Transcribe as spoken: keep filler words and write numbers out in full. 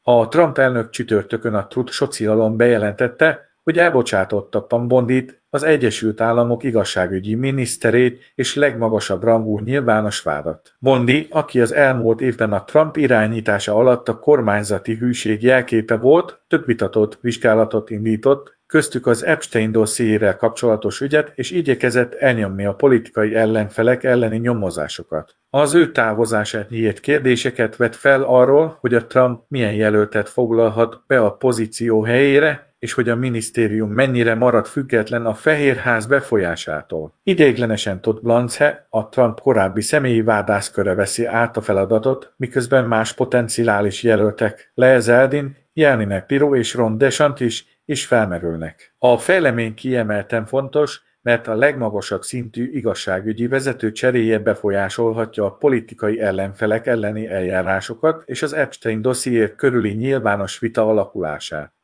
A Trump elnök csütörtökön a Truth Socialon bejelentette, hogy elbocsátotta Pam Bondit, az Egyesült Államok igazságügyi miniszterét és legmagasabb rangú nyilvános vádat. Bondi, aki az elmúlt évben a Trump irányítása alatt a kormányzati hűség jelképe volt, több vitatott vizsgálatot indított, köztük az Epstein dossziéjével kapcsolatos ügyet, és igyekezett elnyomni a politikai ellenfelek elleni nyomozásokat. Az ő távozását nyílt kérdéseket vet fel arról, hogy a Trump milyen jelöltet foglalhat be a pozíció helyére, és hogy a minisztérium mennyire marad független a Fehérház befolyásától. Ideiglenesen Todd Blanche, a Trump korábbi személyi vádászköre veszi át a feladatot, miközben más potenciális jelöltek, Leah Zeldin, Jellinek Pirro és Ron DeSantis is felmerülnek. A fejlemény kiemelten fontos, mert a legmagasabb szintű igazságügyi vezető cseréje befolyásolhatja a politikai ellenfelek elleni eljárásokat és az Epstein dosszié körüli nyilvános vita alakulását.